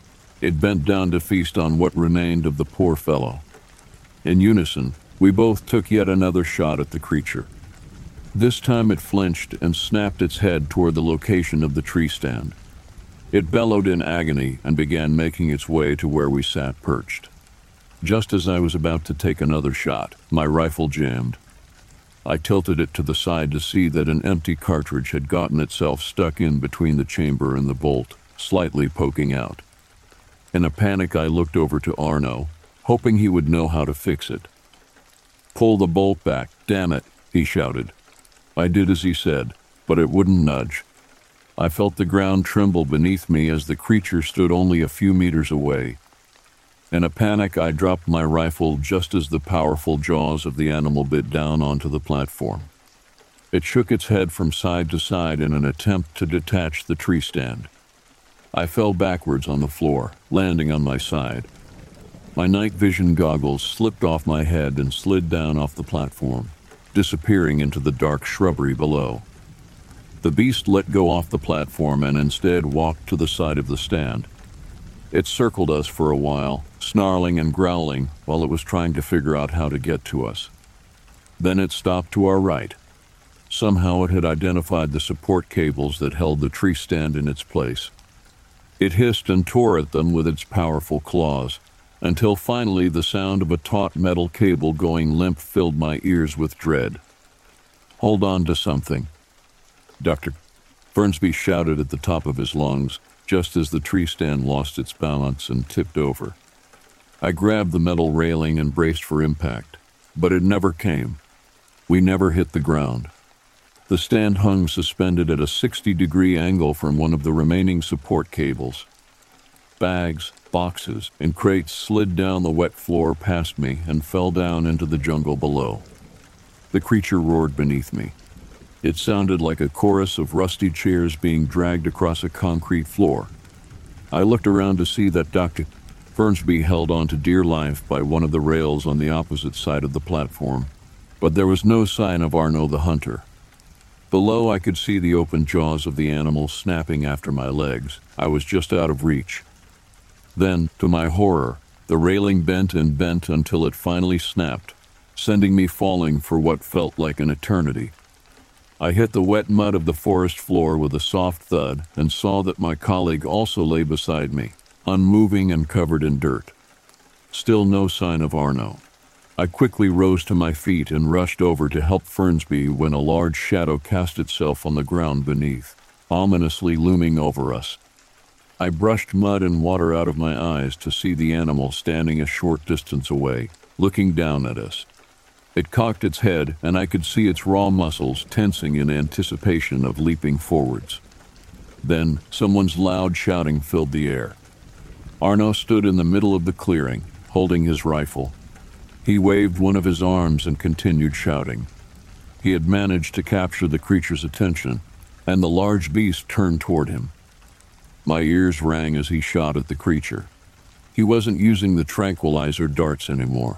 It bent down to feast on what remained of the poor fellow. In unison, we both took yet another shot at the creature. This time it flinched and snapped its head toward the location of the tree stand. It bellowed in agony and began making its way to where we sat perched. Just as I was about to take another shot, my rifle jammed. I tilted it to the side to see that an empty cartridge had gotten itself stuck in between the chamber and the bolt, slightly poking out. In a panic, I looked over to Arno, hoping he would know how to fix it. "Pull the bolt back, damn it," he shouted. I did as he said, but it wouldn't nudge. I felt the ground tremble beneath me as the creature stood only a few meters away. In a panic, I dropped my rifle just as the powerful jaws of the animal bit down onto the platform. It shook its head from side to side in an attempt to detach the tree stand. I fell backwards on the floor, landing on my side. My night vision goggles slipped off my head and slid down off the platform, disappearing into the dark shrubbery below. The beast let go off the platform and instead walked to the side of the stand. It circled us for a while, snarling and growling while it was trying to figure out how to get to us. Then it stopped to our right. Somehow it had identified the support cables that held the tree stand in its place. It hissed and tore at them with its powerful claws, until finally the sound of a taut metal cable going limp filled my ears with dread. "Hold on to something, Doctor Fernsby shouted at the top of his lungs, just as the tree stand lost its balance and tipped over. I grabbed the metal railing and braced for impact, but it never came. We never hit the ground. The stand hung suspended at a sixty-degree angle from one of the remaining support cables. bags, boxes, and crates slid down the wet floor past me and fell down into the jungle below. The creature roared beneath me. It sounded like a chorus of rusty chairs being dragged across a concrete floor. I looked around to see that Doctor Fernsby held on to dear life by one of the rails on the opposite side of the platform, but there was no sign of Arno the hunter. Below, I could see the open jaws of the animal snapping after my legs. I was just out of reach. Then, to my horror, the railing bent and bent until it finally snapped, sending me falling for what felt like an eternity. I hit the wet mud of the forest floor with a soft thud and saw that my colleague also lay beside me, unmoving and covered in dirt. Still no sign of Arno. I quickly rose to my feet and rushed over to help Fernsby when a large shadow cast itself on the ground beneath, ominously looming over us. I brushed mud and water out of my eyes to see the animal standing a short distance away, looking down at us. It cocked its head, and I could see its raw muscles tensing in anticipation of leaping forwards. Then, someone's loud shouting filled the air. Arno stood in the middle of the clearing, holding his rifle. He waved one of his arms and continued shouting. He had managed to capture the creature's attention, and the large beast turned toward him. My ears rang as he shot at the creature. He wasn't using the tranquilizer darts anymore.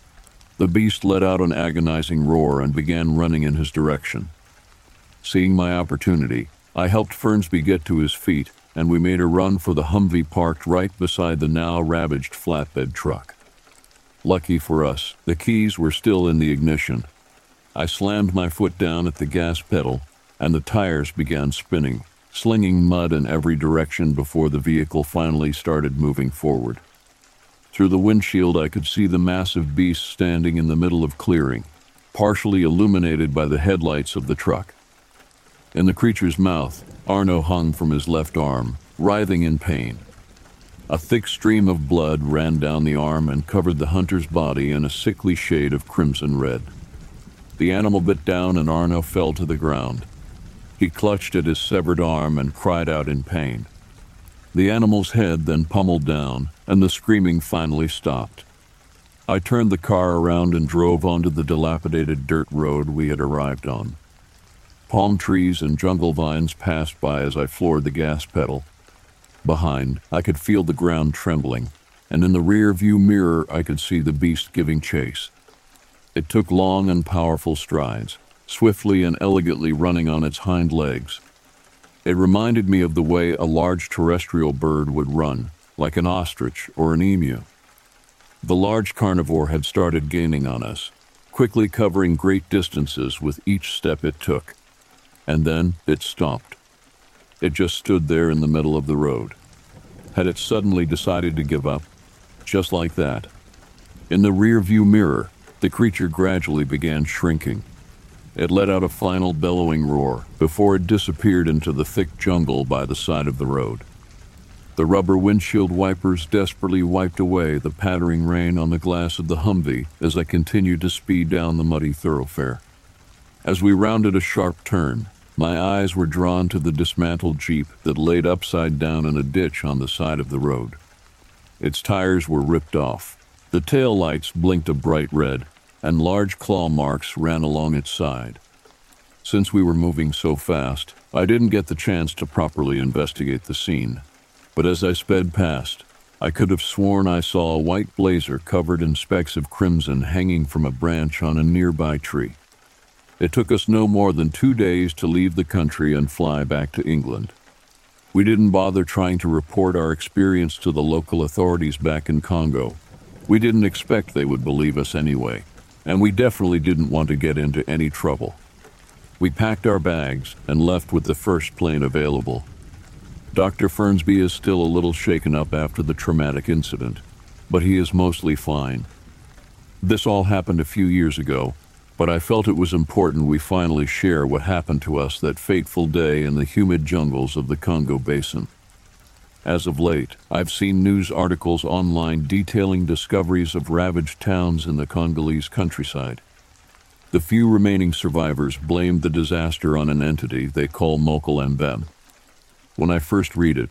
The beast let out an agonizing roar and began running in his direction. Seeing my opportunity, I helped Fernsby get to his feet, and we made a run for the Humvee parked right beside the now ravaged flatbed truck. Lucky for us, the keys were still in the ignition. I slammed my foot down at the gas pedal, and the tires began spinning, slinging mud in every direction before the vehicle finally started moving forward. Through the windshield, I could see the massive beast standing in the middle of clearing, partially illuminated by the headlights of the truck. In the creature's mouth, Arno hung from his left arm, writhing in pain. A thick stream of blood ran down the arm and covered the hunter's body in a sickly shade of crimson red. The animal bit down and Arno fell to the ground. He clutched at his severed arm and cried out in pain. The animal's head then pummeled down, and the screaming finally stopped. I turned the car around and drove onto the dilapidated dirt road we had arrived on. Palm trees and jungle vines passed by as I floored the gas pedal. Behind, I could feel the ground trembling, and in the rear-view mirror I could see the beast giving chase. It took long and powerful strides, swiftly and elegantly running on its hind legs. It reminded me of the way a large terrestrial bird would run, like an ostrich or an emu. The large carnivore had started gaining on us, quickly covering great distances with each step it took. And then it stopped. It just stood there in the middle of the road. Had it suddenly decided to give up? Just like that. In the rear-view mirror, the creature gradually began shrinking. It let out a final bellowing roar before it disappeared into the thick jungle by the side of the road. The rubber windshield wipers desperately wiped away the pattering rain on the glass of the Humvee as I continued to speed down the muddy thoroughfare. As we rounded a sharp turn, my eyes were drawn to the dismantled Jeep that laid upside down in a ditch on the side of the road. Its tires were ripped off. The tail lights blinked a bright red, and large claw marks ran along its side. Since we were moving so fast, I didn't get the chance to properly investigate the scene. But as I sped past, I could have sworn I saw a white blazer covered in specks of crimson hanging from a branch on a nearby tree. It took us no more than two days to leave the country and fly back to England. We didn't bother trying to report our experience to the local authorities back in Congo. We didn't expect they would believe us anyway, and we definitely didn't want to get into any trouble. We packed our bags and left with the first plane available. Doctor Fernsby is still a little shaken up after the traumatic incident, but he is mostly fine. This all happened a few years ago, but I felt it was important we finally share what happened to us that fateful day in the humid jungles of the Congo Basin. As of late, I've seen news articles online detailing discoveries of ravaged towns in the Congolese countryside. The few remaining survivors blamed the disaster on an entity they call Mokele Mbem. When I first read it,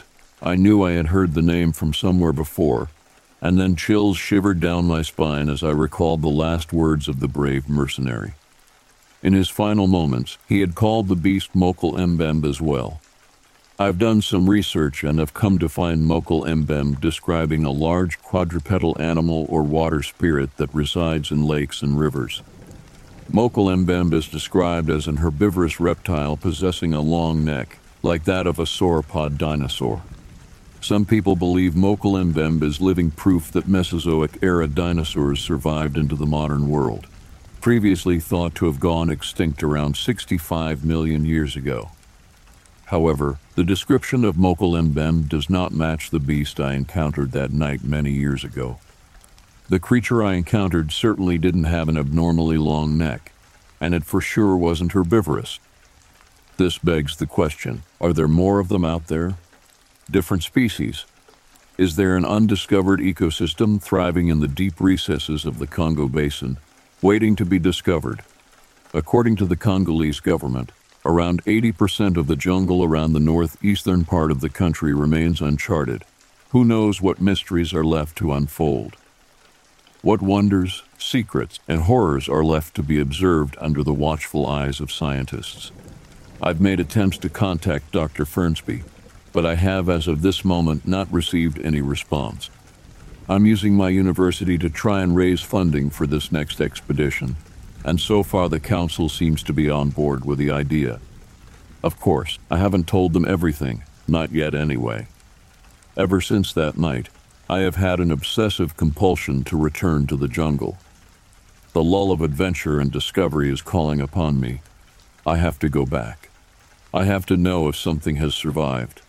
I knew I had heard the name from somewhere before, and then chills shivered down my spine as I recalled the last words of the brave mercenary. In his final moments, he had called the beast Mokele Mbembe as well. I've done some research and have come to find Mokele Mbembe describing a large quadrupedal animal or water spirit that resides in lakes and rivers. Mokele Mbembe is described as an herbivorous reptile possessing a long neck, like that of a sauropod dinosaur. Some people believe Mokele Mbembe is living proof that Mesozoic-era dinosaurs survived into the modern world, previously thought to have gone extinct around sixty-five million years ago. However, the description of Mokele Mbembe does not match the beast I encountered that night many years ago. The creature I encountered certainly didn't have an abnormally long neck, and it for sure wasn't herbivorous. This begs the question, are there more of them out there? Different species? Is there an undiscovered ecosystem thriving in the deep recesses of the Congo Basin, waiting to be discovered? According to the Congolese government, around eighty percent of the jungle around the northeastern part of the country remains uncharted. Who knows what mysteries are left to unfold? What wonders, secrets, and horrors are left to be observed under the watchful eyes of scientists? I've made attempts to contact Doctor Fernsby, but I have as of this moment not received any response. I'm using my university to try and raise funding for this next expedition, and so far the council seems to be on board with the idea. Of course, I haven't told them everything, not yet anyway. Ever since that night, I have had an obsessive compulsion to return to the jungle. The lull of adventure and discovery is calling upon me. I have to go back. I have to know if something has survived.